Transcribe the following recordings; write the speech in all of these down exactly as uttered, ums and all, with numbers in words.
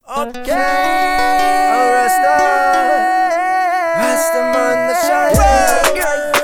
Okay, oh, Rasta, Rastaman, the shine,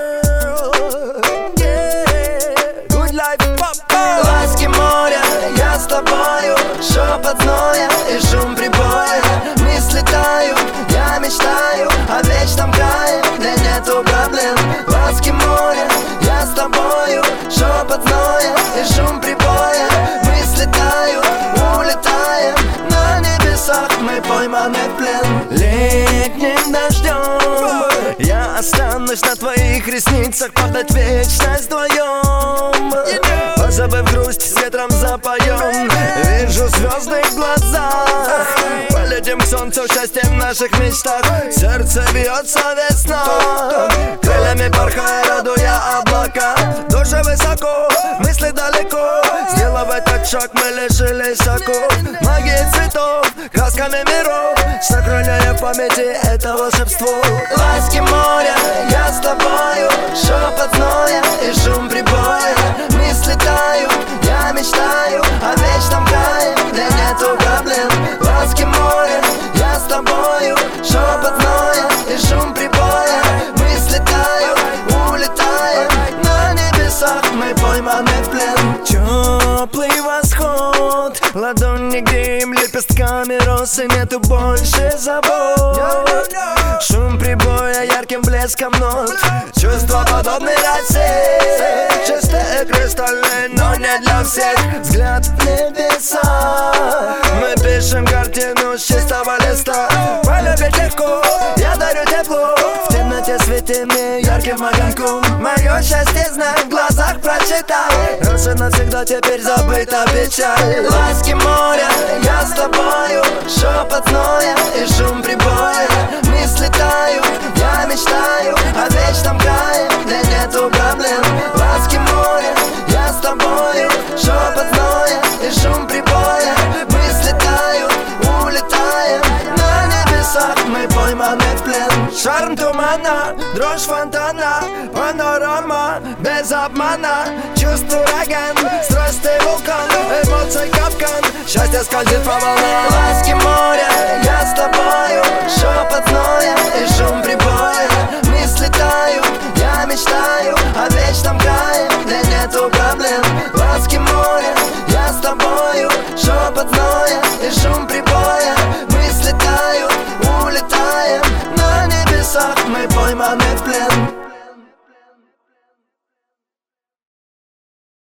girl, yeah, good life, papa. Ласки моря, я с тобою, шепот зноя и шум прибоя. Мысли тают, я мечтаю о вечном крае, где нету проблем. Ласки моря, я с тобою, шепот зноя и шум прибоя. Мысли тают, улетаем на небесах, мы пойманы в плен. Летним дождем я останусь на твоих ресницах, падать вечность вдвоем. Позабыв грусть, с ветром запоем. Вижу звезды в глазах, полетим к солнцу, счастье в наших мечтах. Сердце бьется весна, крыльями порхая, радуя облака. Душа высоко, мысли далеко, сделав этот шаг, мы лишились оков. Магии цветов, красками миров, сохраняя в памяти это волшебство. Ласки моря, я с тобою, шепот зноя и шум прибоя. Мысли тают, я мечтаю о вечном крае, где нету проблем. Ласки моря, я с тобою, шепот зноя и шум прибоя. Мысли тают, улетаем на небесах, мы пойманы в плен. Теплый восход, ладони греем лепестками росы, нету больше забот. Шум прибоя ярким блеском нот, чувства подобны росе. Чистые, кристальные, но не для всех. Взгляд в небеса, мы пишем картину с чистого листа. Полюбить легко, я дарю тепло, в темноте свети мне ярким огоньком. Мое счастье знай, в глазах прочитай, раз и навсегда теперь забыта печаль. Ласки моря, я с тобою, шепот зноя и шум прибоя. Мысли тают, я мечтаю о вечном крае, где нету проблем. Ласки моря, я с тобою, шепот зноя и шум прибоя. Мысли тают, улетаем на небесах, мы пойманы в плен. Шарм тумана, дрожь фонтана, панорама без обмана. Чувство ураган, страсти вулкан, эмоций капкан, счастье скользит по волнам. Ласки моря, я с тобою, шепот зноя и шум прибоя. Мысли тают, я мечтаю о вечном крае, где нету проблем. Ласки моря, я с тобою, шепот зноя и шум прибоя. Мысли тают, улетаем на небесах, мы пойманы в плен.